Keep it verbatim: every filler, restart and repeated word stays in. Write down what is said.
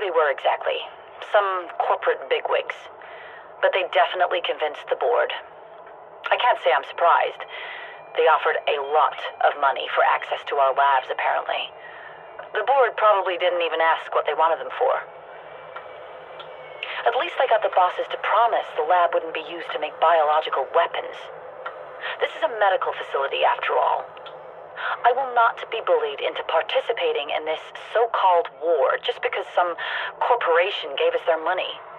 they were exactly. Some corporate bigwigs. But they definitely convinced the board. I can't say I'm surprised. They offered a lot of money for access to our labs, apparently. The board probably didn't even ask what they wanted them for. At least I got the bosses to promise the lab wouldn't be used to make biological weapons. This is a medical facility, after all. I will not be bullied into participating in this so-called war just because some corporation gave us their money.